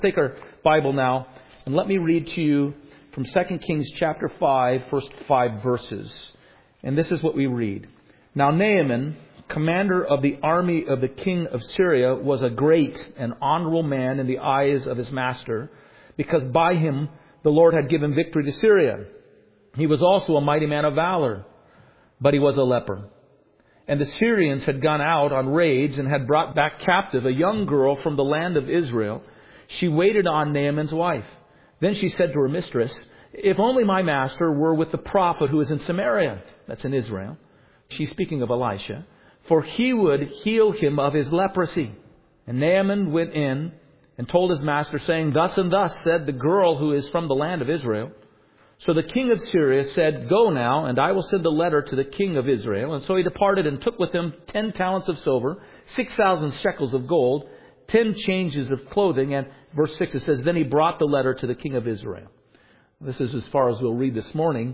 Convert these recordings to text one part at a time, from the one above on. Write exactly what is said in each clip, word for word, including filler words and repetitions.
Take our Bible now and let me read to you from Second Kings chapter five, first five verses. And this is what we read. Now Naaman, commander of the army of the king of Syria, was a great and honorable man in the eyes of his master, because by him the Lord had given victory to Syria. He was also a mighty man of valor, but he was a leper. And the Syrians had gone out on raids and had brought back captive a young girl from the land of Israel. She waited on Naaman's wife. Then she said to her mistress, "If only my master were with the prophet who is in Samaria," that's in Israel. She's speaking of Elisha. "For he would heal him of his leprosy." And Naaman went in and told his master, saying, "Thus and thus said the girl who is from the land of Israel." So the king of Syria said, "Go now, and I will send a letter to the king of Israel." And so he departed and took with him ten talents of silver, six thousand shekels of gold, ten changes of clothing. And verse six, it says, "Then he brought the letter to the king of Israel." This is as far as we'll read this morning.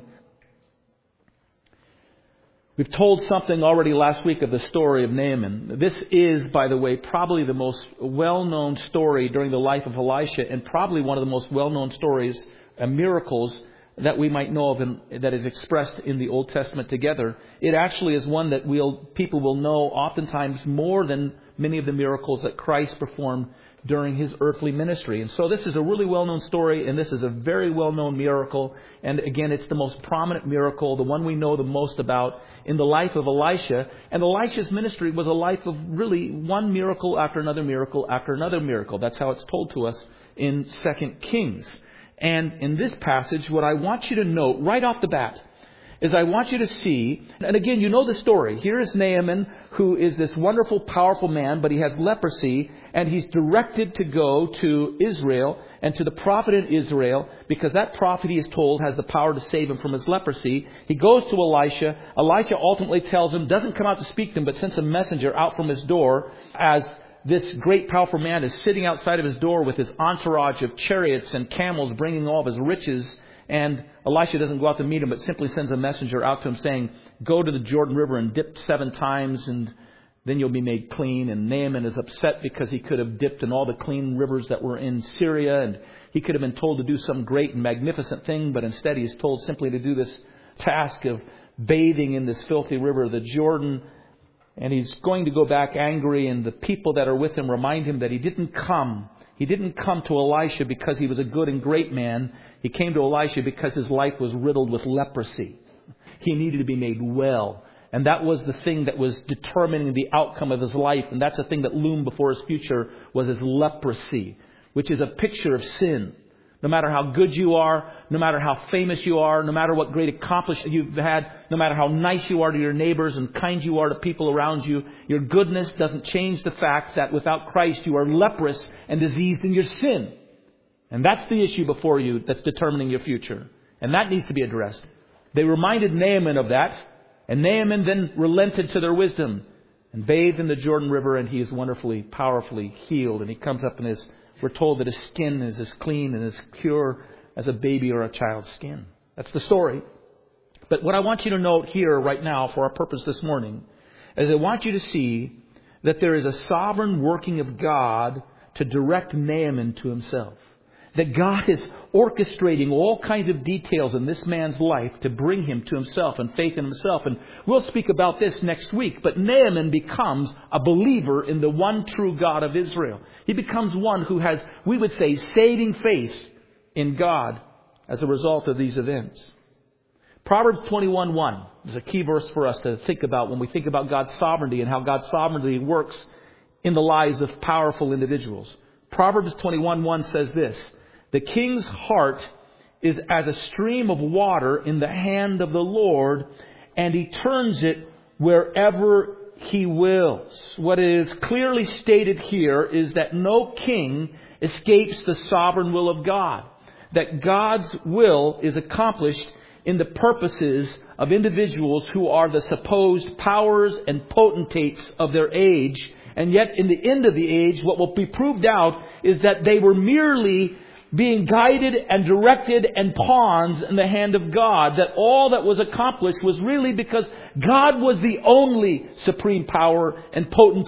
We've told something already last week of the story of Naaman. This is, by the way, probably the most well-known story during the life of Elisha, and probably one of the most well-known stories and miracles that we might know of and that is expressed in the Old Testament together. It actually is one that we'll, people will know oftentimes more than many of the miracles that Christ performed during his earthly ministry. And so this is a really well-known story, and this is a very well-known miracle. And again, it's the most prominent miracle, the one we know the most about in the life of Elisha. And Elisha's ministry was a life of really one miracle after another miracle after another miracle. That's how it's told to us in Second Kings. And in this passage, what I want you to note right off the bat is I want you to see, and again, you know the story. Here is Naaman, who is this wonderful, powerful man, but he has leprosy, and he's directed to go to Israel and to the prophet in Israel, because that prophet, he is told, has the power to save him from his leprosy. He goes to Elisha. Elisha ultimately tells him, doesn't come out to speak to him, but sends a messenger out from his door as this great, powerful man is sitting outside of his door with his entourage of chariots and camels bringing all of his riches. And Elisha doesn't go out to meet him, but simply sends a messenger out to him saying, "Go to the Jordan River and dip seven times, and then you'll be made clean." And Naaman is upset because he could have dipped in all the clean rivers that were in Syria, and he could have been told to do some great and magnificent thing, but instead he is told simply to do this task of bathing in this filthy river, the Jordan. And he's going to go back angry, and the people that are with him remind him that he didn't come. He didn't come to Elisha because he was a good and great man. He came to Elisha because his life was riddled with leprosy. He needed to be made well. And that was the thing that was determining the outcome of his life. And that's the thing that loomed before his future, was his leprosy, which is a picture of sin. No matter how good you are, no matter how famous you are, no matter what great accomplishment you've had, no matter how nice you are to your neighbors and kind you are to people around you, your goodness doesn't change the fact that without Christ you are leprous and diseased in your sin. And that's the issue before you that's determining your future. And that needs to be addressed. They reminded Naaman of that. And Naaman then relented to their wisdom and bathed in the Jordan River, and he is wonderfully, powerfully healed. And he comes up and is, we're told that his skin is as clean and as pure as a baby or a child's skin. That's the story. But what I want you to note here right now for our purpose this morning is I want you to see that there is a sovereign working of God to direct Naaman to himself. That God is orchestrating all kinds of details in this man's life to bring him to himself and faith in himself. And we'll speak about this next week. But Naaman becomes a believer in the one true God of Israel. He becomes one who has, we would say, saving faith in God as a result of these events. Proverbs twenty-one one is a key verse for us to think about when we think about God's sovereignty and how God's sovereignty works in the lives of powerful individuals. Proverbs twenty-one one says this: "The king's heart is as a stream of water in the hand of the Lord, and he turns it wherever he wills." What is clearly stated here is that no king escapes the sovereign will of God. That God's will is accomplished in the purposes of individuals who are the supposed powers and potentates of their age. And yet in the end of the age, what will be proved out is that they were merely being guided and directed and pawns in the hand of God. That all that was accomplished was really because God was the only supreme power and potentate.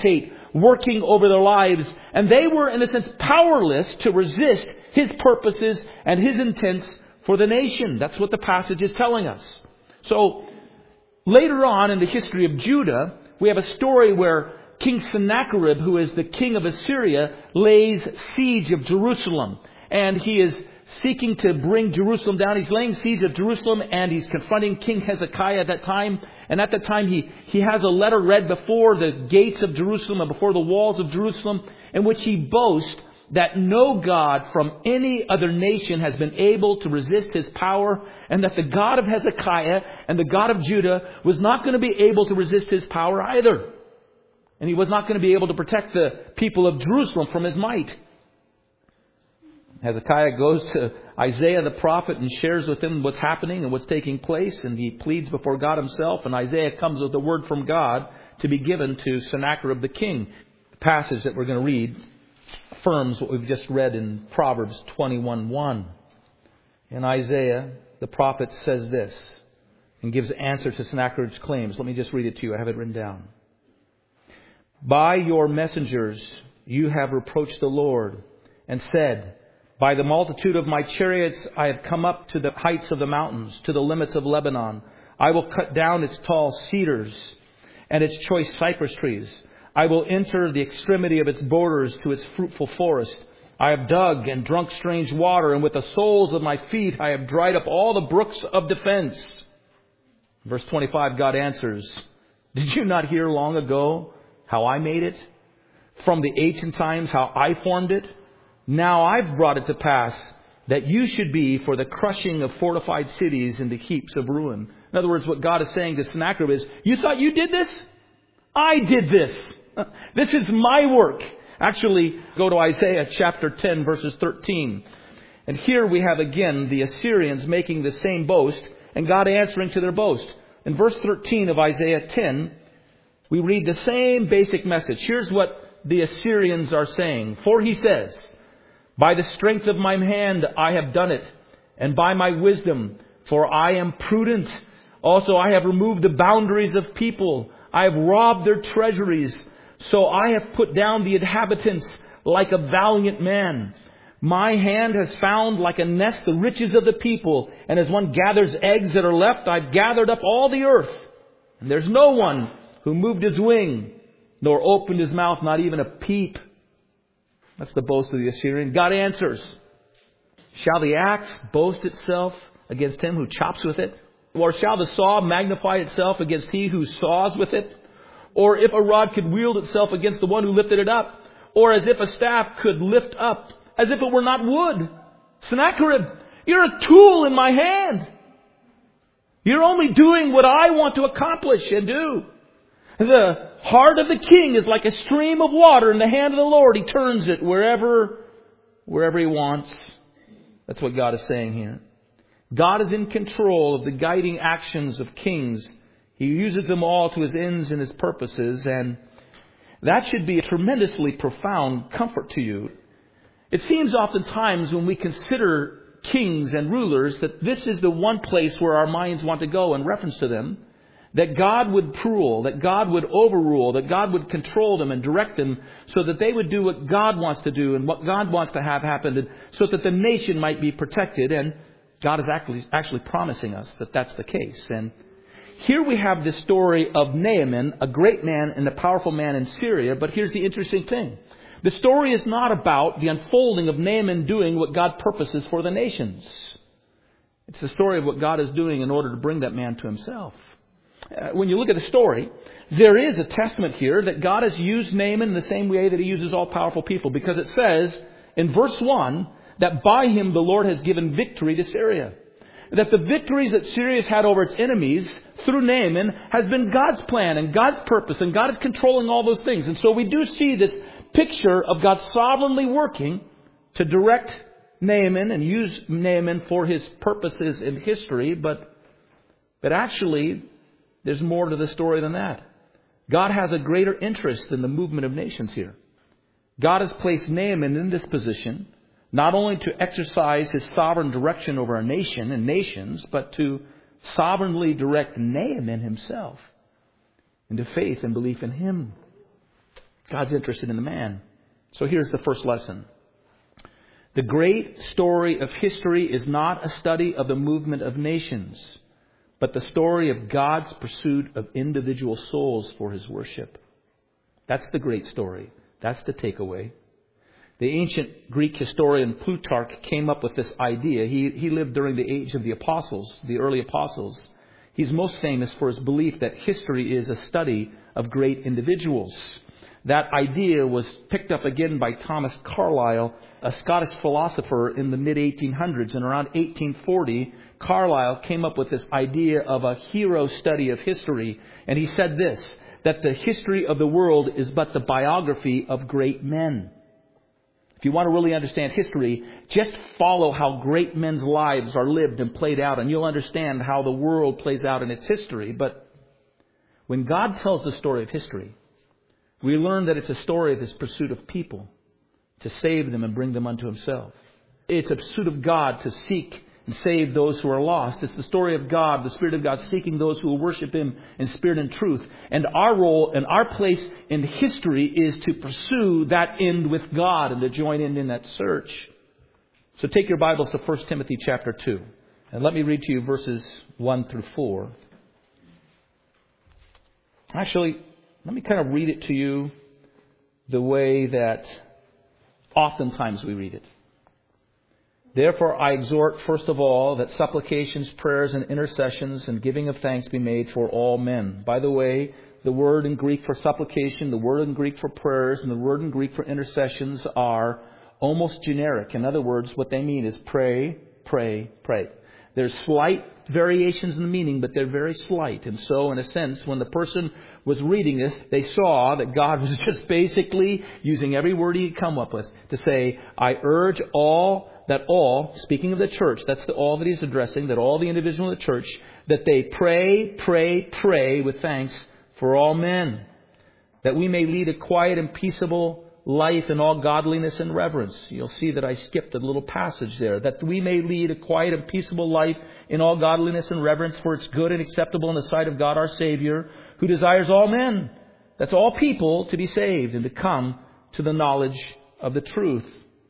working over their lives. And they were, in a sense, powerless to resist his purposes and his intents for the nation. That's what the passage is telling us. So, later on in the history of Judah, we have a story where King Sennacherib, who is the king of Assyria, lays siege of Jerusalem. And he is seeking to bring Jerusalem down. He's laying siege of Jerusalem, and he's confronting King Hezekiah at that time. And at that time, he, he has a letter read before the gates of Jerusalem and before the walls of Jerusalem, in which he boasts that no God from any other nation has been able to resist his power, and that the God of Hezekiah and the God of Judah was not going to be able to resist his power either. And he was not going to be able to protect the people of Jerusalem from his might. Hezekiah goes to Isaiah the prophet and shares with him what's happening and what's taking place. And he pleads before God himself. And Isaiah comes with a word from God to be given to Sennacherib the king. The passage that we're going to read affirms what we've just read in Proverbs twenty-one one. And Isaiah the prophet says this and gives answer to Sennacherib's claims. Let me just read it to you. I have it written down. By your messengers you have reproached the Lord and said, by the multitude of my chariots I have come up to the heights of the mountains, to the limits of Lebanon. I will cut down its tall cedars and its choice cypress trees. I will enter the extremity of its borders to its fruitful forest. I have dug and drunk strange water, and with the soles of my feet I have dried up all the brooks of defense. Verse twenty-five, God answers, did you not hear long ago how I made it? From the ancient times how I formed it? Now I've brought it to pass that you should be for the crushing of fortified cities and the heaps of ruin. In other words, what God is saying to Sennacherib is, you thought you did this? I did this. This is my work. Actually, go to Isaiah chapter ten, verses thirteen. And here we have again the Assyrians making the same boast and God answering to their boast. In verse thirteen of Isaiah ten, we read the same basic message. Here's what the Assyrians are saying. For he says, by the strength of my hand I have done it, and by my wisdom, for I am prudent. Also I have removed the boundaries of people. I have robbed their treasuries. So I have put down the inhabitants like a valiant man. My hand has found like a nest the riches of the people. And as one gathers eggs that are left, I've gathered up all the earth. And there's no one who moved his wing, nor opened his mouth, not even a peep. That's the boast of the Assyrian. God answers, shall the axe boast itself against him who chops with it? Or shall the saw magnify itself against he who saws with it? Or if a rod could wield itself against the one who lifted it up? Or as if a staff could lift up, as if it were not wood? Sennacherib, you're a tool in my hand. You're only doing what I want to accomplish and do. The heart of the king is like a stream of water in the hand of the Lord. He turns it wherever, wherever he wants. That's what God is saying here. God is in control of the guiding actions of kings. He uses them all to his ends and his purposes, and that should be a tremendously profound comfort to you. It seems oftentimes when we consider kings and rulers that this is the one place where our minds want to go in reference to them. That God would rule, that God would overrule, that God would control them and direct them so that they would do what God wants to do and what God wants to have happen, and so that the nation might be protected. And God is actually, actually promising us that that's the case. And here we have the story of Naaman, a great man and a powerful man in Syria. But here's the interesting thing. The story is not about the unfolding of Naaman doing what God purposes for the nations. It's the story of what God is doing in order to bring that man to himself. Uh, when you look at the story, there is a testament here that God has used Naaman in the same way that he uses all powerful people. Because it says in verse one that by him the Lord has given victory to Syria. That the victories that Syria has had over its enemies through Naaman has been God's plan and God's purpose. And God is controlling all those things. And so we do see this picture of God sovereignly working to direct Naaman and use Naaman for his purposes in history. But, but actually, there's more to the story than that. God has a greater interest in the movement of nations here. God has placed Naaman in this position, not only to exercise his sovereign direction over a nation and nations, but to sovereignly direct Naaman himself into faith and belief in him. God's interested in the man. So here's the first lesson. The great story of history is not a study of the movement of nations, but the story of God's pursuit of individual souls for His worship. That's the great story. That's the takeaway. The ancient Greek historian Plutarch came up with this idea. He, he lived during the age of the apostles, the early apostles. He's most famous for his belief that history is a study of great individuals. That idea was picked up again by Thomas Carlyle, a Scottish philosopher in the mid eighteen hundreds. And around eighteen forty, Carlyle came up with this idea of a hero study of history. And he said this, that the history of the world is but the biography of great men. If you want to really understand history, just follow how great men's lives are lived and played out, and you'll understand how the world plays out in its history. But when God tells the story of history, we learn that it's a story of His pursuit of people, to save them and bring them unto Himself. It's a pursuit of God to seek and save those who are lost. It's the story of God, the Spirit of God, seeking those who will worship Him in spirit and truth. And our role and our place in history is to pursue that end with God and to join in in that search. So take your Bibles to First Timothy chapter two. And let me read to you verses one through four. Actually, let me kind of read it to you the way that oftentimes we read it. Therefore, I exhort, first of all, that supplications, prayers, and intercessions and giving of thanks be made for all men. By the way, the word in Greek for supplication, the word in Greek for prayers, and the word in Greek for intercessions are almost generic. In other words, what they mean is pray, pray, pray. There's slight variations in the meaning, but they're very slight. And so, in a sense, when the person was reading this, they saw that God was just basically using every word He had come up with to say, I urge all... that all, speaking of the church, that's the all that He's addressing, that all the individuals in the church, that they pray, pray, pray with thanks for all men, that we may lead a quiet and peaceable life in all godliness and reverence. You'll see that I skipped a little passage there. That we may lead a quiet and peaceable life in all godliness and reverence, for it's good and acceptable in the sight of God our Savior, who desires all men, that's all people, to be saved and to come to the knowledge of the truth.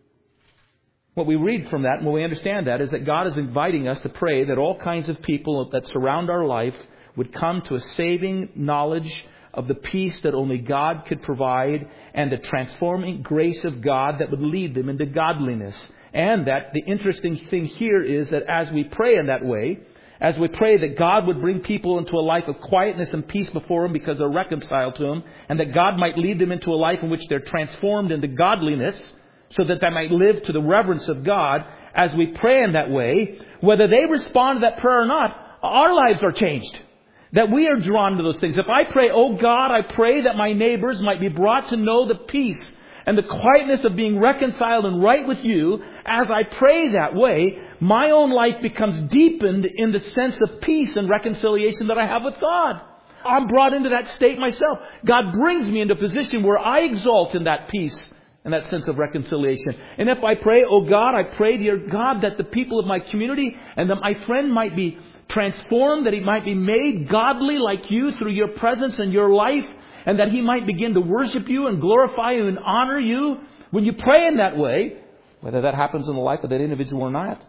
What we read from that and what we understand that is that God is inviting us to pray that all kinds of people that surround our life would come to a saving knowledge of the peace that only God could provide and the transforming grace of God that would lead them into godliness. And that the interesting thing here is that as we pray in that way, as we pray that God would bring people into a life of quietness and peace before Him because they're reconciled to Him, and that God might lead them into a life in which they're transformed into godliness, so that they might live to the reverence of God, as we pray in that way, whether they respond to that prayer or not, our lives are changed. That we are drawn to those things. If I pray, oh God, I pray that my neighbors might be brought to know the peace and the quietness of being reconciled and right with You, as I pray that way, my own life becomes deepened in the sense of peace and reconciliation that I have with God. I'm brought into that state myself. God brings me into a position where I exalt in that peace and that sense of reconciliation. And if I pray, oh God, I pray, dear God, that the people of my community and that my friend might be transformed, that he might be made godly like You through Your presence and Your life, and that he might begin to worship You and glorify You and honor You. When you pray in that way, whether that happens in the life of that individual or not,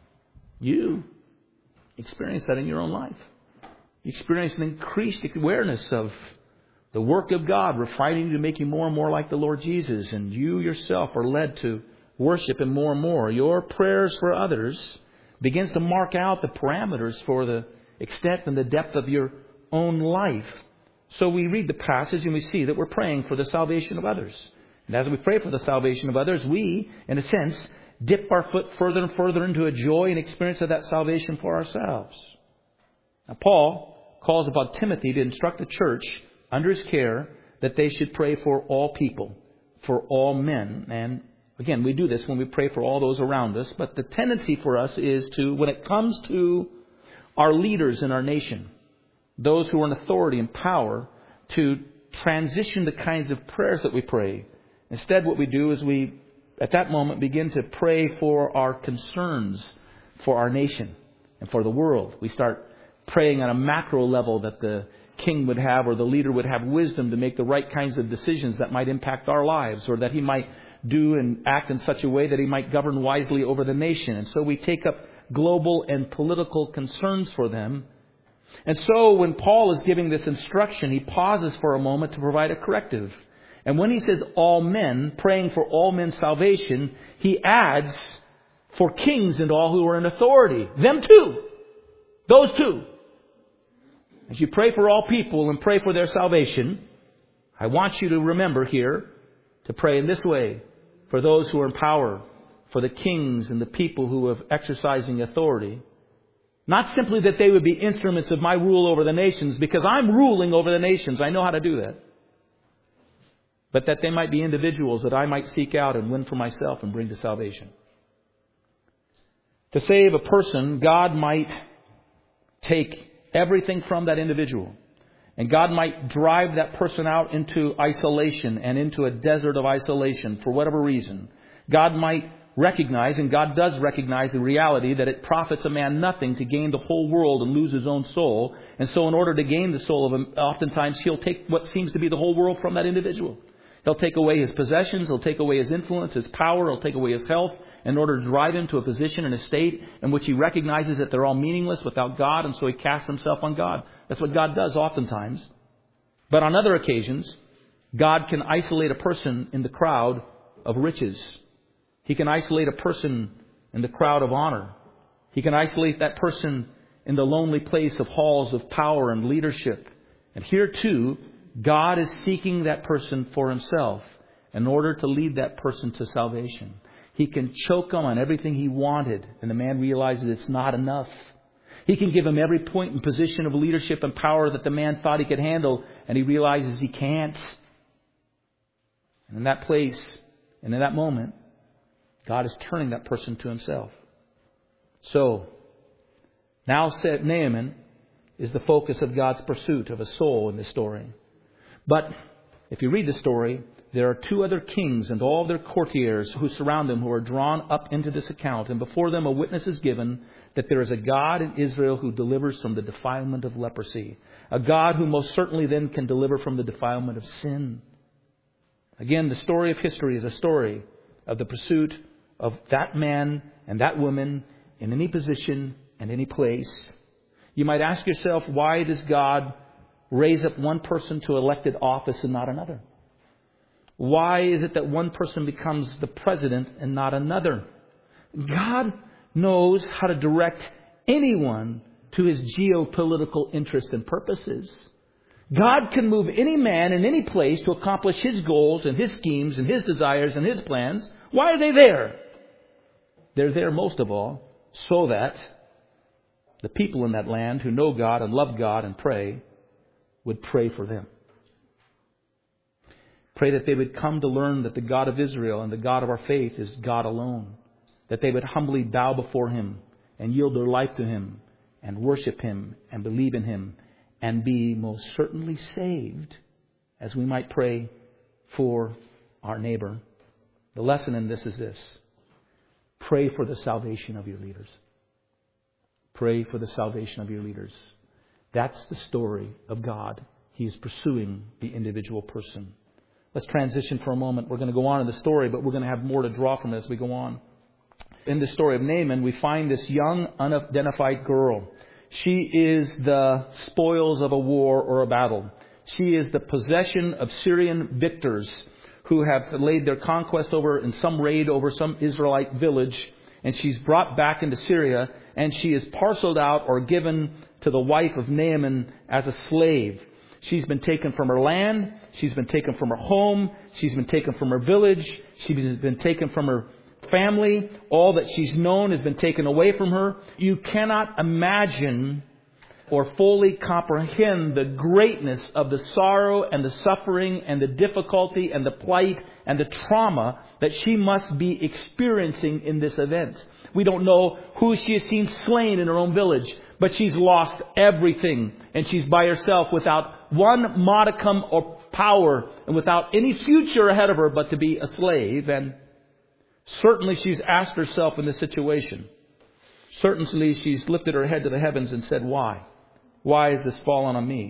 you experience that in your own life. You experience an increased awareness of the work of God, refining you to make you more and more like the Lord Jesus. And you yourself are led to worship Him more and more. Your prayers for others begins to mark out the parameters for the extent and the depth of your own life. So we read the passage and we see that we're praying for the salvation of others. And as we pray for the salvation of others, we, in a sense, dip our foot further and further into a joy and experience of that salvation for ourselves. Now, Paul calls upon Timothy to instruct the church under his care that they should pray for all people, for all men. And again, we do this when we pray for all those around us. But the tendency for us is to, when it comes to our leaders in our nation, those who are in authority and power, to transition the kinds of prayers that we pray. Instead, what we do is we, at that moment, begin to pray for our concerns for our nation and for the world. We start praying on a macro level that the king would have or the leader would have wisdom to make the right kinds of decisions that might impact our lives, or that he might do and act in such a way that he might govern wisely over the nation. And so we take up global and political concerns for them. And so when Paul is giving this instruction, he pauses for a moment to provide a corrective. And when he says all men, praying for all men's salvation, he adds for kings and all who are in authority. Them too. Those two. As you pray for all people and pray for their salvation, I want you to remember here to pray in this way for those who are in power, for the kings and the people who are exercising authority. Not simply that they would be instruments of my rule over the nations, because I'm ruling over the nations. I know how to do that. But that they might be individuals that I might seek out and win for myself and bring to salvation. To save a person, God might take everything from that individual. And God might drive that person out into isolation and into a desert of isolation for whatever reason. God might recognize, and God does recognize the reality that it profits a man nothing to gain the whole world and lose his own soul. And so in order to gain the soul of him, oftentimes he'll take what seems to be the whole world from that individual. He'll take away his possessions, he'll take away his influence, his power, he'll take away his health in order to drive him to a position and a state in which he recognizes that they're all meaningless without God, and so he casts himself on God. That's what God does oftentimes. But on other occasions, God can isolate a person in the crowd of riches. He can isolate a person in the crowd of honor. He can isolate that person in the lonely place of halls of power and leadership. And here too, God is seeking that person for himself in order to lead that person to salvation. He can choke him on everything he wanted, and the man realizes it's not enough. He can give him every point and position of leadership and power that the man thought he could handle, and he realizes he can't. And in that place, and in that moment, God is turning that person to himself. So, now said Naaman is the focus of God's pursuit of a soul in this story. But if you read the story, there are two other kings and all their courtiers who surround them, who are drawn up into this account. And before them a witness is given that there is a God in Israel who delivers from the defilement of leprosy. A God who most certainly then can deliver from the defilement of sin. Again, the story of history is a story of the pursuit of that man and that woman in any position and any place. You might ask yourself, why does God raise up one person to elected office and not another? Why is it that one person becomes the president and not another? God knows how to direct anyone to his geopolitical interests and purposes. God can move any man in any place to accomplish his goals and his schemes and his desires and his plans. Why are they there? They're there most of all so that the people in that land who know God and love God and pray would pray for them. Pray that they would come to learn that the God of Israel and the God of our faith is God alone. That they would humbly bow before him and yield their life to him and worship him and believe in him and be most certainly saved, as we might pray for our neighbor. The lesson in this is this: pray for the salvation of your leaders. Pray for the salvation of your leaders. That's the story of God. He is pursuing the individual person. Let's transition for a moment. We're going to go on in the story, but we're going to have more to draw from it as we go on. In the story of Naaman, we find this young, unidentified girl. She is the spoils of a war or a battle. She is the possession of Syrian victors who have laid their conquest over in some raid over some Israelite village. And she's brought back into Syria, and she is parceled out or given to the wife of Naaman as a slave. She's been taken from her land. She's been taken from her home. She's been taken from her village. She's been taken from her family. All that she's known has been taken away from her. You cannot imagine or fully comprehend the greatness of the sorrow and the suffering and the difficulty and the plight and the trauma that she must be experiencing in this event. We don't know who she has seen slain in her own village, but she's lost everything, and she's by herself without one modicum of power and without any future ahead of her but to be a slave. And certainly she's asked herself in this situation. Certainly she's lifted her head to the heavens and said, why? Why has this fallen on me?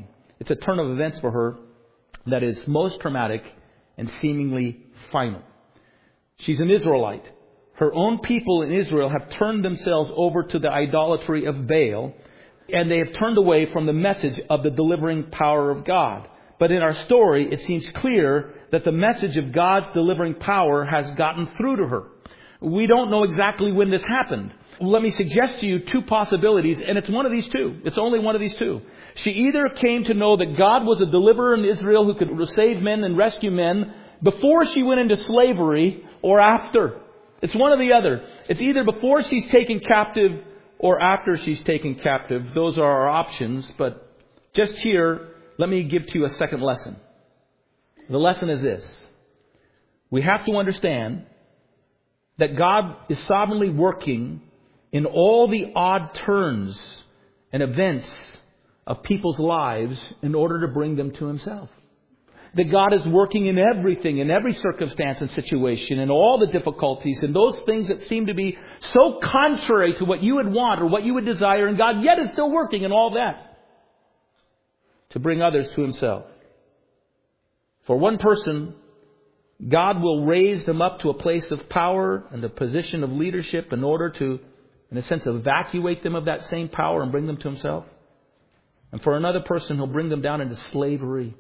It's a turn of events for her that is most traumatic and seemingly final. She's an Israelite. Her own people in Israel have turned themselves over to the idolatry of Baal, and they have turned away from the message of the delivering power of God. But in our story, it seems clear that the message of God's delivering power has gotten through to her. We don't know exactly when this happened. Let me suggest to you two possibilities, and it's one of these two. It's only one of these two. She either came to know that God was a deliverer in Israel who could save men and rescue men before she went into slavery or after. It's one or the other. It's either before she's taken captive or after she's taken captive. Those are our options. But just here, let me give to you a second lesson. The lesson is this. We have to understand that God is sovereignly working in all the odd turns and events of people's lives in order to bring them to Himself. That God is working in everything, in every circumstance and situation, in all the difficulties, and those things that seem to be so contrary to what you would want or what you would desire, and God yet is still working in all that to bring others to Himself. For one person, God will raise them up to a place of power and a position of leadership in order to, in a sense, evacuate them of that same power and bring them to Himself. And for another person, He'll bring them down into slavery,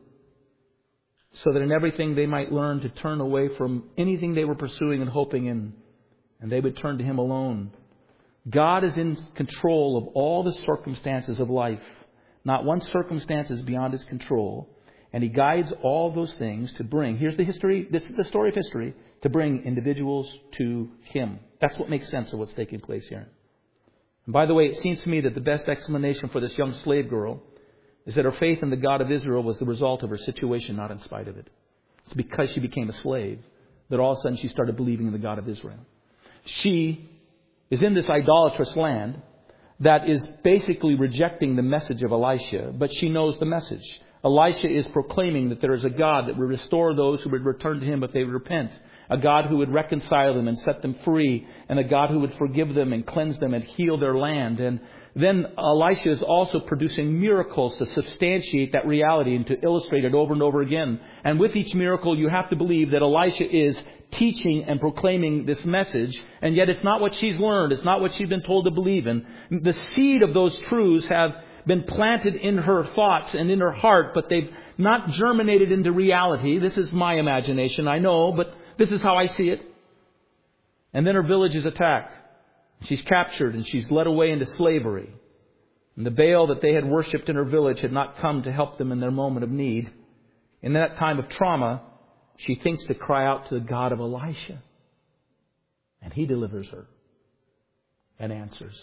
so that in everything they might learn to turn away from anything they were pursuing and hoping in, and they would turn to Him alone. God is in control of all the circumstances of life. Not one circumstance is beyond His control. And He guides all those things to bring, here's the history, this is the story of history, to bring individuals to Him. That's what makes sense of what's taking place here. And by the way, it seems to me that the best explanation for this young slave girl is that her faith in the God of Israel was the result of her situation, not in spite of it. It's because she became a slave that all of a sudden she started believing in the God of Israel. She is in this idolatrous land that is basically rejecting the message of Elisha, but she knows the message. Elisha is proclaiming that there is a God that would restore those who would return to Him if they would repent. A God who would reconcile them and set them free. And a God who would forgive them and cleanse them and heal their land. And then Elisha is also producing miracles to substantiate that reality and to illustrate it over and over again. And with each miracle, you have to believe that Elisha is teaching and proclaiming this message. And yet it's not what she's learned. It's not what she's been told to believe in. The seed of those truths have been planted in her thoughts and in her heart, but they've not germinated into reality. This is my imagination, I know, but this is how I see it. And then her village is attacked. She's captured and she's led away into slavery. And the Baal that they had worshipped in her village had not come to help them in their moment of need. In that time of trauma, she thinks to cry out to the God of Elisha. And He delivers her and answers.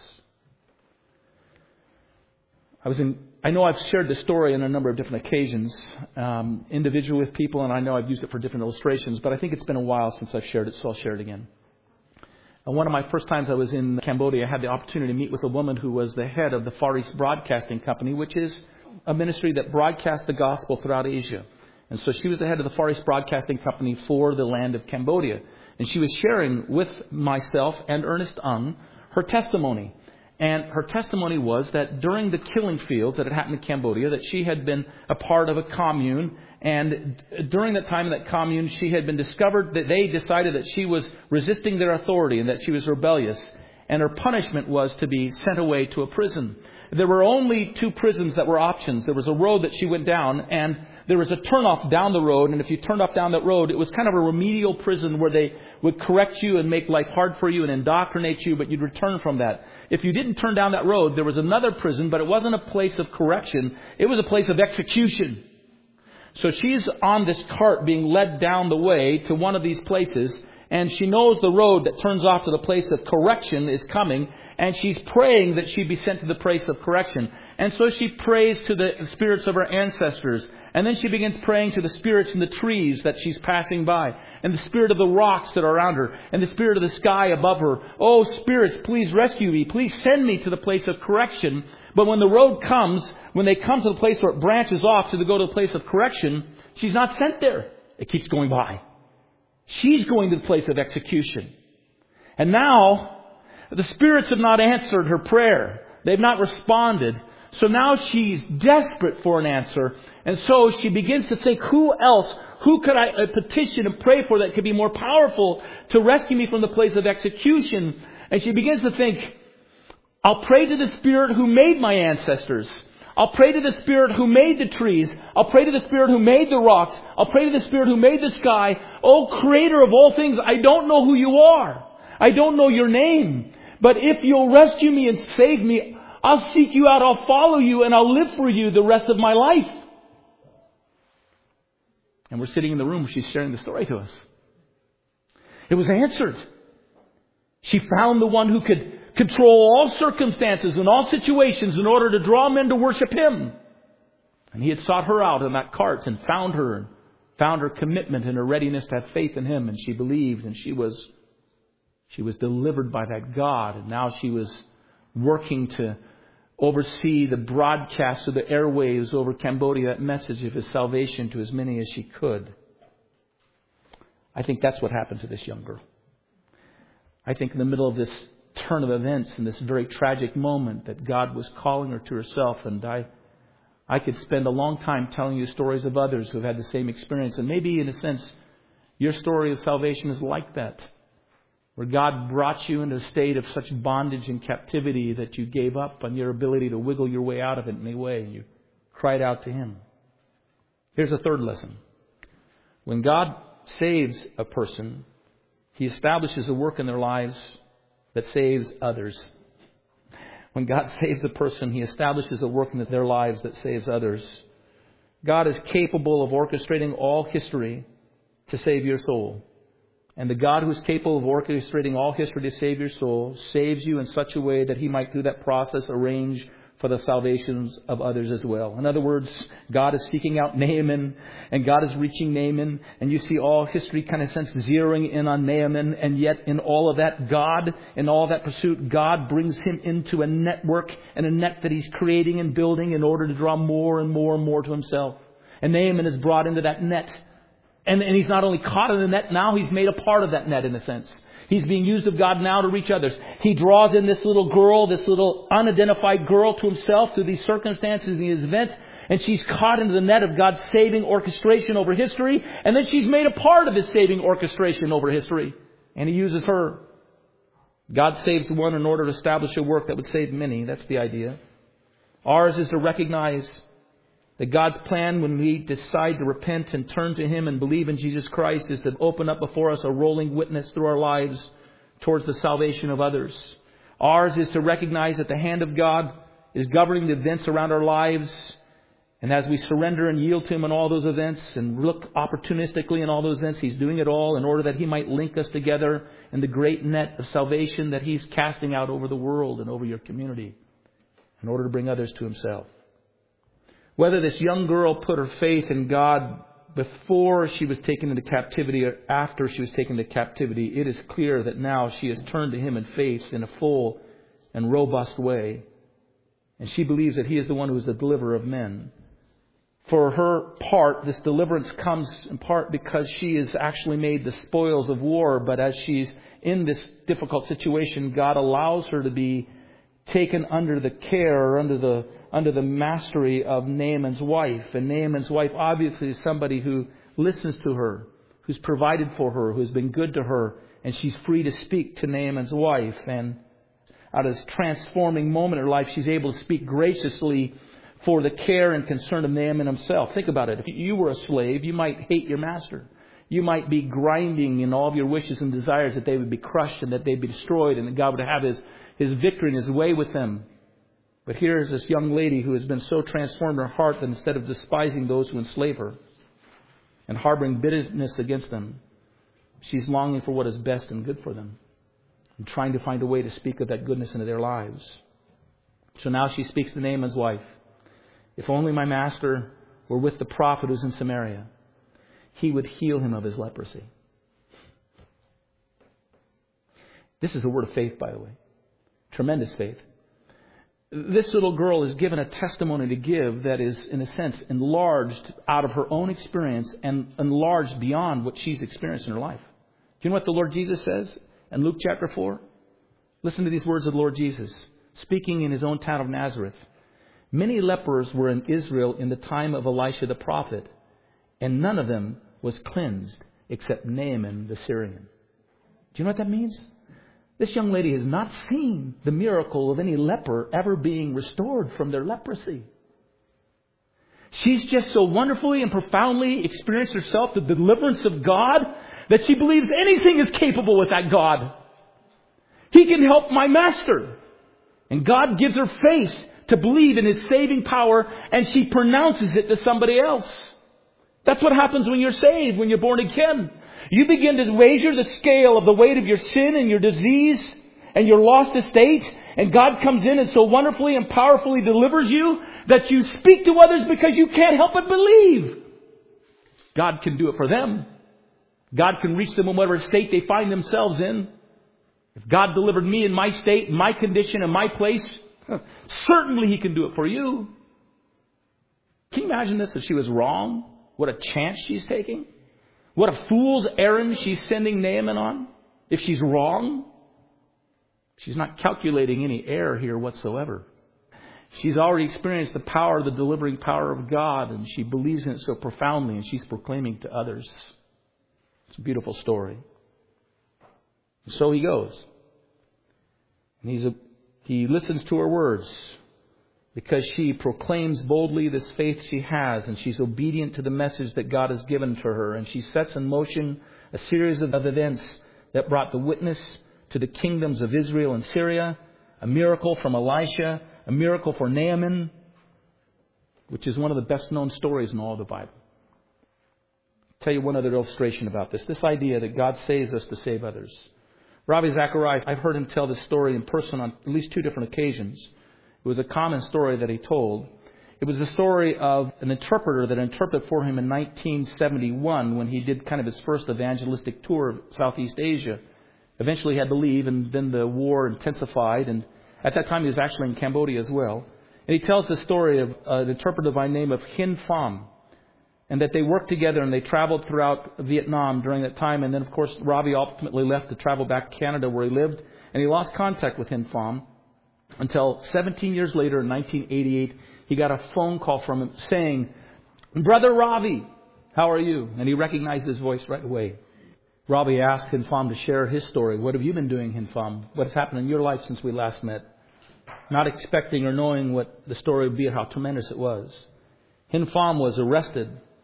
I was in. I know I've shared this story on a number of different occasions, um, individually with people, and I know I've used it for different illustrations, but I think it's been a while since I've shared it, so I'll share it again. And one of my first times I was in Cambodia, I had the opportunity to meet with a woman who was the head of the Far East Broadcasting Company, which is a ministry that broadcasts the gospel throughout Asia. And so she was the head of the Far East Broadcasting Company for the land of Cambodia. And she was sharing with myself and Ernest Ung her testimony. And her testimony was that during the killing fields that had happened in Cambodia, that she had been a part of a commune. And during that time in that commune, she had been discovered that they decided that she was resisting their authority and that she was rebellious. And her punishment was to be sent away to a prison. There were only two prisons that were options. There was a road that she went down, and there was a turnoff down the road. And if you turned off down that road, it was kind of a remedial prison where they would correct you and make life hard for you and indoctrinate you, but you'd return from that. If you didn't turn down that road, there was another prison, but it wasn't a place of correction. It was a place of execution. So she's on this cart being led down the way to one of these places, and she knows the road that turns off to the place of correction is coming, and she's praying that she be sent to the place of correction. And so she prays to the spirits of her ancestors. And then she begins praying to the spirits in the trees that she's passing by, and the spirit of the rocks that are around her, and the spirit of the sky above her. Oh, spirits, please rescue me. Please send me to the place of correction. But when the road comes, when they come to the place where it branches off to go to the place of correction, she's not sent there. It keeps going by. She's going to the place of execution. And now, the spirits have not answered her prayer. They've not responded. So now she's desperate for an answer. And so she begins to think, who else, who could I petition and pray for that could be more powerful to rescue me from the place of execution? And she begins to think, I'll pray to the Spirit who made my ancestors. I'll pray to the Spirit who made the trees. I'll pray to the Spirit who made the rocks. I'll pray to the Spirit who made the sky. Oh, Creator of all things, I don't know who you are. I don't know your name. But if you'll rescue me and save me, I'll seek you out, I'll follow you, and I'll live for you the rest of my life. And we're sitting in the room. She's sharing the story to us. It was answered. She found the one who could control all circumstances and all situations in order to draw men to worship Him. And He had sought her out in that cart and found her, and found her commitment and her readiness to have faith in Him. And she believed, and she was, she was delivered by that God. And now she was working to oversee the broadcast of the airwaves over Cambodia, that message of His salvation to as many as she could. I think that's what happened to this young girl. I think in the middle of this turn of events, in this very tragic moment, that God was calling her to Herself. And I, I could spend a long time telling you stories of others who have had the same experience. And maybe in a sense, your story of salvation is like that, where God brought you into a state of such bondage and captivity that you gave up on your ability to wiggle your way out of it in any way. And you cried out to Him. Here's a third lesson. When God saves a person, He establishes a work in their lives that saves others. When God saves a person, He establishes a work in their lives that saves others. God is capable of orchestrating all history to save your soul. And the God who is capable of orchestrating all history to save your soul saves you in such a way that He might, through that process, arrange for the salvations of others as well. In other words, God is seeking out Naaman, and God is reaching Naaman, and you see all history kind of sense zeroing in on Naaman, and yet in all of that, God, in all that pursuit, God brings him into a network and a net that He's creating and building in order to draw more and more and more to Himself. And Naaman is brought into that net. And, and he's not only caught in the net, now he's made a part of that net in a sense. He's being used of God now to reach others. He draws in this little girl, this little unidentified girl to Himself through these circumstances and these events. And she's caught into the net of God's saving orchestration over history. And then she's made a part of His saving orchestration over history. And He uses her. God saves one in order to establish a work that would save many. That's the idea. Ours is to recognize that God's plan, when we decide to repent and turn to Him and believe in Jesus Christ, is to open up before us a rolling witness through our lives towards the salvation of others. Ours is to recognize that the hand of God is governing the events around our lives. And as we surrender and yield to Him in all those events and look opportunistically in all those events, He's doing it all in order that He might link us together in the great net of salvation that He's casting out over the world and over your community in order to bring others to Himself. Whether this young girl put her faith in God before she was taken into captivity or after she was taken into captivity, it is clear that now she has turned to Him in faith in a full and robust way. And she believes that He is the one who is the deliverer of men. For her part, this deliverance comes in part because she is actually made the spoils of war. But as she's in this difficult situation, God allows her to be taken under the care or under the under the mastery of Naaman's wife. And Naaman's wife obviously is somebody who listens to her, who's provided for her, who's been good to her. And she's free to speak to Naaman's wife. And out of this transforming moment in her life, she's able to speak graciously for the care and concern of Naaman himself. Think about it. If you were a slave, you might hate your master. You might be grinding in all of your wishes and desires that they would be crushed and that they'd be destroyed and that God would have His, his victory and His way with them. But here is this young lady who has been so transformed in her heart that instead of despising those who enslave her and harboring bitterness against them, she's longing for what is best and good for them and trying to find a way to speak of that goodness into their lives. So now she speaks to Naaman's wife. If only my master were with the prophet who's in Samaria, he would heal him of his leprosy. This is a word of faith, by the way. Tremendous faith. This little girl is given a testimony to give that is, in a sense, enlarged out of her own experience and enlarged beyond what she's experienced in her life. Do you know what the Lord Jesus says in Luke chapter four? Listen to these words of the Lord Jesus, speaking in His own town of Nazareth. Many lepers were in Israel in the time of Elisha the prophet, and none of them was cleansed except Naaman the Syrian. Do you know what that means? This young lady has not seen the miracle of any leper ever being restored from their leprosy. She's just so wonderfully and profoundly experienced herself the deliverance of God that she believes anything is capable with that God. He can help my master. And God gives her faith to believe in His saving power, and she pronounces it to somebody else. That's what happens when you're saved, when you're born again. You begin to measure the scale of the weight of your sin and your disease and your lost estate, and God comes in and so wonderfully and powerfully delivers you that you speak to others because you can't help but believe. God can do it for them. God can reach them in whatever state they find themselves in. If God delivered me in my state, my condition, and my place, certainly He can do it for you. Can you imagine this? If she was wrong, what a chance she's taking. What a fool's errand she's sending Naaman on. If she's wrong, she's not calculating any error here whatsoever. She's already experienced the power, the delivering power of God, and she believes in it so profoundly, and she's proclaiming to others. It's a beautiful story. And so he goes. And he's a, he listens to her words because she proclaims boldly this faith she has, and she's obedient to the message that God has given to her. And she sets in motion a series of events that brought the witness to the kingdoms of Israel and Syria, a miracle from Elisha, a miracle for Naaman, which is one of the best known stories in all the Bible. I'll tell you one other illustration about this. This idea that God saves us to save others. Ravi Zacharias, I've heard him tell this story in person on at least two different occasions. It was a common story that he told. It was the story of an interpreter that interpreted for him in nineteen seventy-one when he did kind of his first evangelistic tour of Southeast Asia. Eventually he had to leave, and then the war intensified, and at that time he was actually in Cambodia as well. And he tells the story of an interpreter by the name of Hin Pham, and that they worked together and they traveled throughout Vietnam during that time. And then, of course, Ravi ultimately left to travel back to Canada where he lived, and he lost contact with Hin Pham until seventeen years later in nineteen eighty-eight, he got a phone call from him saying, "Brother Ravi, how are you?" And he recognized his voice right away. Ravi asked Hin Pham to share his story. "What have you been doing, Hin Pham? What has happened in your life since we last met?" Not expecting or knowing what the story would be or how tremendous it was. Hin Pham was arrested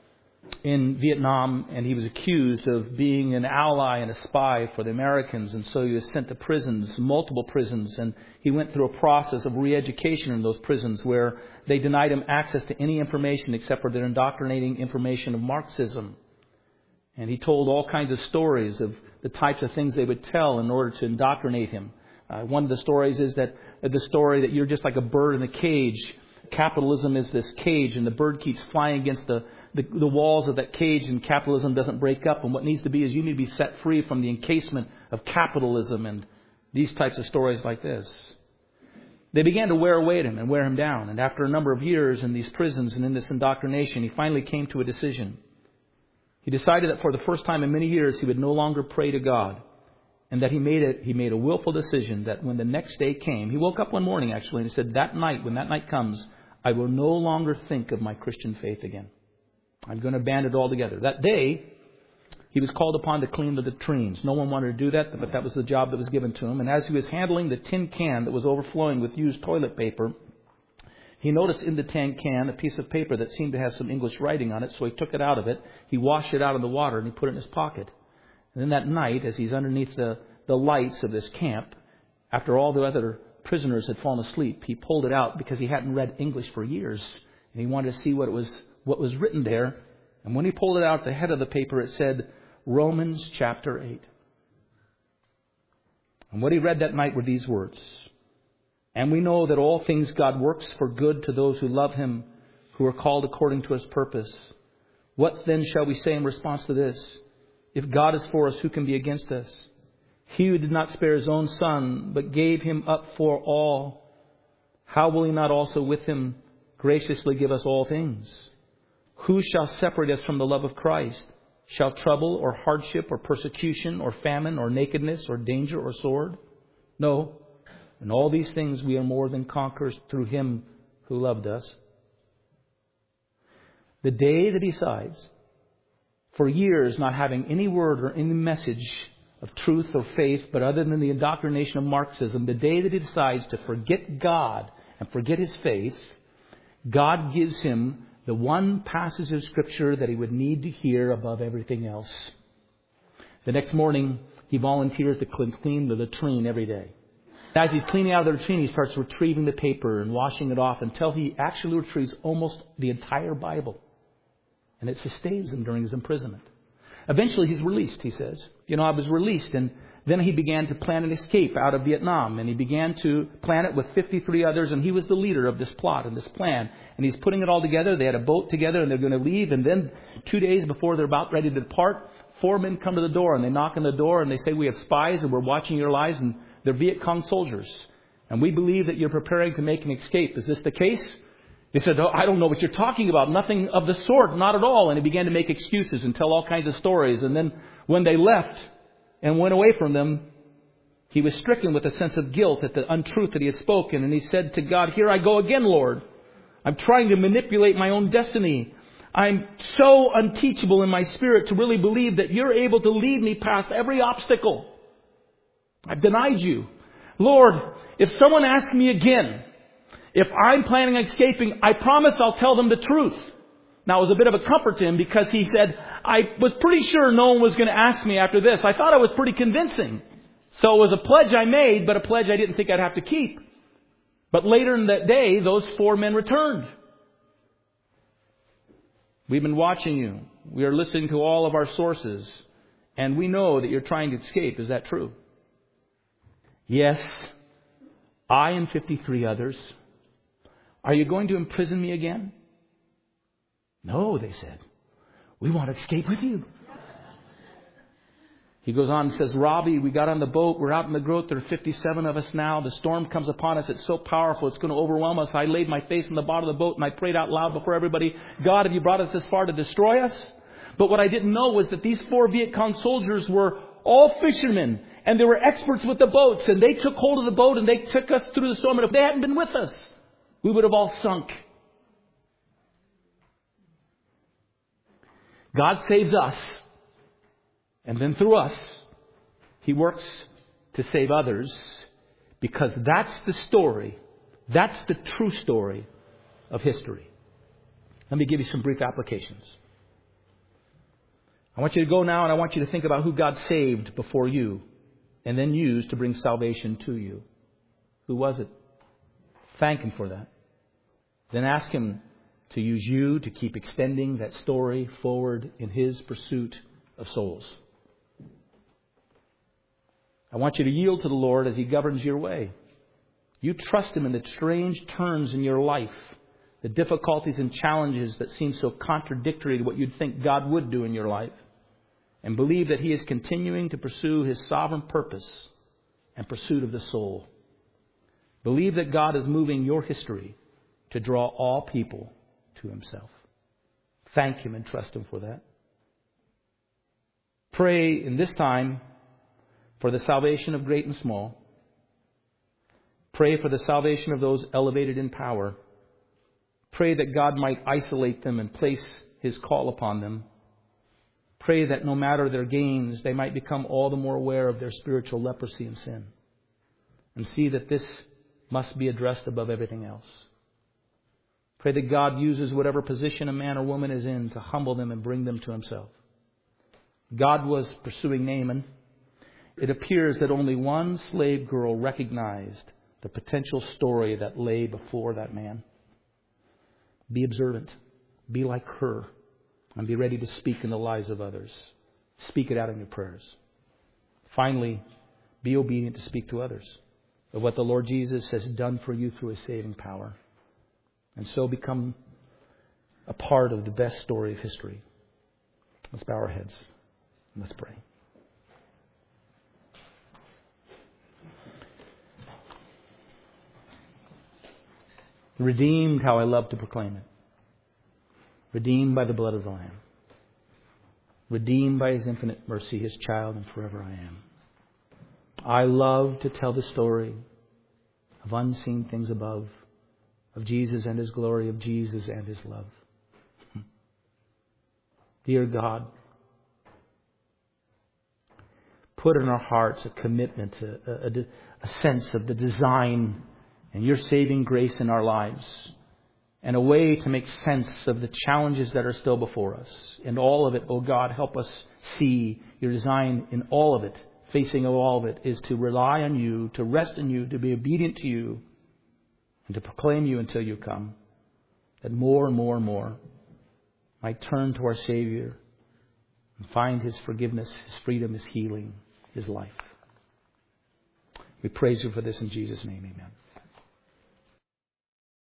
in Vietnam, and he was accused of being an ally and a spy for the Americans, and so he was sent to prisons, multiple prisons, and he went through a process of re-education in those prisons where they denied him access to any information except for their indoctrinating information of Marxism. And he told all kinds of stories of the types of things they would tell in order to indoctrinate him. Uh, one of the stories is that uh, the story that you're just like a bird in a cage. Capitalism is this cage, and the bird keeps flying against the The, the walls of that cage, and capitalism doesn't break up. And what needs to be is you need to be set free from the encasement of capitalism, and these types of stories like this. They began to wear away at him and wear him down. And after a number of years in these prisons and in this indoctrination, he finally came to a decision. He decided that for the first time in many years, he would no longer pray to God, and that he made a, he made a willful decision that when the next day came, he woke up one morning actually and he said, that night, when that night comes, I will no longer think of my Christian faith again. I'm going to abandon it altogether. That day, he was called upon to clean the latrines. No one wanted to do that, but that was the job that was given to him. And as he was handling the tin can that was overflowing with used toilet paper, he noticed in the tin can a piece of paper that seemed to have some English writing on it, so he took it out of it. He washed it out in the water, and he put it in his pocket. And then that night, as he's underneath the, the lights of this camp, after all the other prisoners had fallen asleep, he pulled it out because he hadn't read English for years, and he wanted to see what it was what was written there. And when he pulled it out, the head of the paper, it said, Romans chapter eight. And what he read that night were these words. And we know that all things God works for good to those who love Him, who are called according to His purpose. What then shall we say in response to this? If God is for us, who can be against us? He who did not spare His own Son, but gave Him up for all, how will He not also with Him graciously give us all things? Who shall separate us from the love of Christ? Shall trouble or hardship or persecution or famine or nakedness or danger or sword? No. In all these things we are more than conquerors through Him who loved us. The day that he decides, for years not having any word or any message of truth or faith, but other than the indoctrination of Marxism, the day that he decides to forget God and forget his faith, God gives him the one passage of Scripture that he would need to hear above everything else. The next morning, he volunteers to clean the latrine every day. As he's cleaning out the latrine, he starts retrieving the paper and washing it off until he actually retrieves almost the entire Bible. And it sustains him during his imprisonment. Eventually, he's released, he says. You know, I was released, and then he began to plan an escape out of Vietnam. And he began to plan it with fifty-three others, and he was the leader of this plot and this plan. And he's putting it all together. They had a boat together, and they're going to leave. And then two days before they're about ready to depart, four men come to the door, and they knock on the door, and they say, "We have spies, and we're watching your lives, and they're Viet Cong soldiers. And we believe that you're preparing to make an escape. Is this the case?" He said, "Oh, I don't know what you're talking about. Nothing of the sort. Not at all." And he began to make excuses and tell all kinds of stories. And then when they left and went away from them, he was stricken with a sense of guilt at the untruth that he had spoken. And he said to God, "Here I go again, Lord. I'm trying to manipulate my own destiny. I'm so unteachable in my spirit to really believe that you're able to lead me past every obstacle. I've denied you. Lord, if someone asks me again, if I'm planning on escaping, I promise I'll tell them the truth." Now, it was a bit of a comfort to him because he said, "I was pretty sure no one was going to ask me after this. I thought I was pretty convincing. So it was a pledge I made, but a pledge I didn't think I'd have to keep." But later in that day, those four men returned. "We've been watching you. We are listening to all of our sources. And we know that you're trying to escape. Is that true?" "Yes, I and fifty-three others. Are you going to imprison me again?" "No," they said. "We want to escape with you." He goes on and says, "Robbie, we got on the boat. We're out in the growth. There are fifty-seven of us now. The storm comes upon us. It's so powerful. It's going to overwhelm us. I laid my face in the bottom of the boat and I prayed out loud before everybody, 'God, have you brought us this far to destroy us?' But what I didn't know was that these four Viet Cong soldiers were all fishermen. And they were experts with the boats. And they took hold of the boat and they took us through the storm. And if they hadn't been with us, we would have all sunk." God saves us. And then through us, He works to save others. Because that's the story. That's the true story of history. Let me give you some brief applications. I want you to go now and I want you to think about who God saved before you and then used to bring salvation to you. Who was it? Thank Him for that. Then ask Him to use you to keep extending that story forward in His pursuit of souls. I want you to yield to the Lord as He governs your way. You trust Him in the strange turns in your life, the difficulties and challenges that seem so contradictory to what you'd think God would do in your life. And believe that He is continuing to pursue His sovereign purpose and pursuit of the soul. Believe that God is moving your history to draw all people to Himself. Thank Him and trust Him for that. Pray in this time for the salvation of great and small. Pray for the salvation of those elevated in power. Pray that God might isolate them and place His call upon them. Pray that no matter their gains, they might become all the more aware of their spiritual leprosy and sin. And see that this must be addressed above everything else. Pray that God uses whatever position a man or woman is in to humble them and bring them to Himself. God was pursuing Naaman. It appears that only one slave girl recognized the potential story that lay before that man. Be observant. Be like her. And be ready to speak in the lives of others. Speak it out in your prayers. Finally, be obedient to speak to others of what the Lord Jesus has done for you through His saving power. And so become a part of the best story of history. Let's bow our heads and let's pray. Redeemed, how I love to proclaim it. Redeemed by the blood of the Lamb. Redeemed by His infinite mercy, His child, and forever I am. I love to tell the story of unseen things above, of Jesus and His glory, of Jesus and His love. Dear God, put in our hearts a commitment, a, a, a sense of the design and your saving grace in our lives, and a way to make sense of the challenges that are still before us. In all of it, oh God, help us see your design in all of it. Facing all of it is to rely on you, to rest in you, to be obedient to you, and to proclaim you until you come. That more and more and more might turn to our Savior and find His forgiveness, His freedom, His healing, His life. We praise you for this in Jesus' name. Amen.